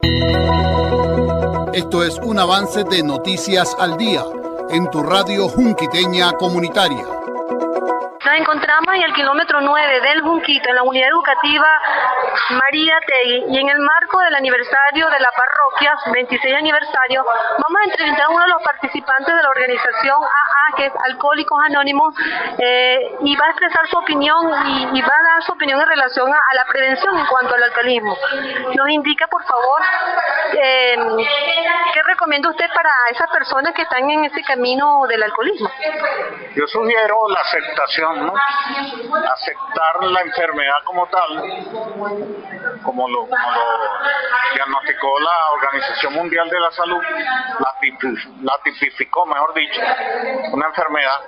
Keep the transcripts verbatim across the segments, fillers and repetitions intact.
Esto es un avance de Noticias al Día en tu radio junquiteña comunitaria. Nos encontramos en el kilómetro nueve del Junquito, en la unidad educativa María Tegui, y en el marco del aniversario de la parroquia, veintiséis aniversario, vamos a entrevistar a uno de los participantes de la organización A A, que es Alcohólicos Anónimos, eh, y va a expresar su opinión y, y va a dar su opinión en relación a, a la prevención en cuanto al alcoholismo. Nos indica, por favor, eh, ¿qué recomienda usted para esas personas que están en ese camino del alcoholismo? Yo sugiero la aceptación, ¿no? Aceptar la enfermedad como tal, como lo, como lo diagnosticó la Organización Mundial de la Salud, la, tipi, la tipificó, mejor dicho, una enfermedad,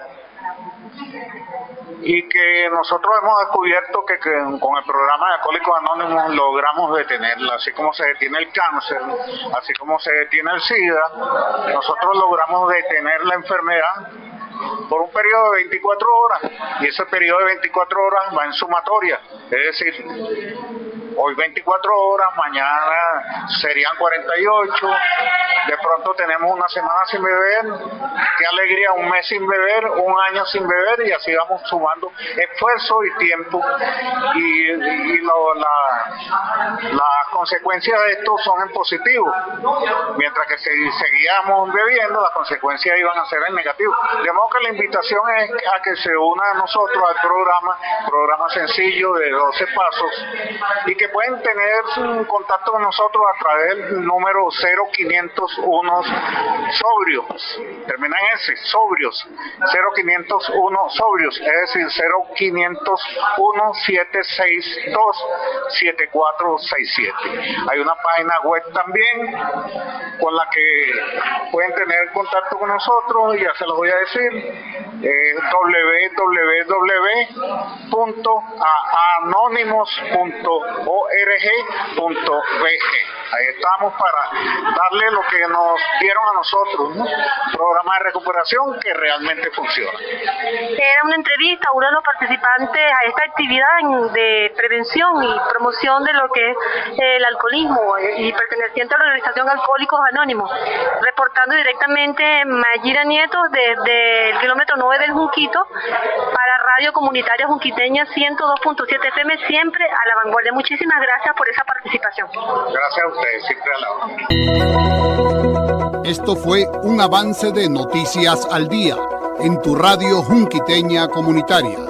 y que nosotros hemos descubierto que, que con el programa de Alcohólicos Anónimos logramos detenerla, así como se detiene el cáncer, así como se detiene el SIDA, nosotros logramos detener la enfermedad por un periodo de veinticuatro horas, y ese periodo de veinticuatro horas va en sumatoria, es decir, hoy veinticuatro horas, mañana serían cuarenta y ocho, de pronto tenemos una semana sin beber, qué alegría, un mes sin beber, un año sin beber, y así vamos sumando esfuerzo y tiempo, y, y lo, la, las consecuencias de esto son en positivo, mientras que si seguíamos bebiendo, las consecuencias iban a ser en negativo. De modo que la invitación es a que se una a nosotros al programa, programa sencillo de doce pasos, y que pueden tener un contacto con nosotros a través del número cero quinientos uno sobrios, termina en ese, sobrios, cero quinientos uno sobrios, es decir, cero quinientos uno siete seis dos siete cuatro seis siete. Hay una página web también con la que pueden tener contacto con nosotros, y ya se los voy a decir, eh, doble u doble u doble u punto anónimos punto org punto b g. Ahí estamos para darle lo que nos dieron a nosotros, ¿no? Programa de recuperación que realmente funciona. Era una entrevista a uno de los participantes a esta actividad de prevención y promoción de lo que es el alcoholismo y perteneciente a la organización Alcohólicos Anónimos. Reportando directamente Mayira Nieto desde el kilómetro nueve del Junquito para Radio Comunitaria Junquiteña ciento dos punto siete F M, siempre a la vanguardia. Muchísimas gracias por esa participación. Gracias a ustedes, siempre a la hora. Esto fue un avance de Noticias al Día en tu radio junquiteña comunitaria.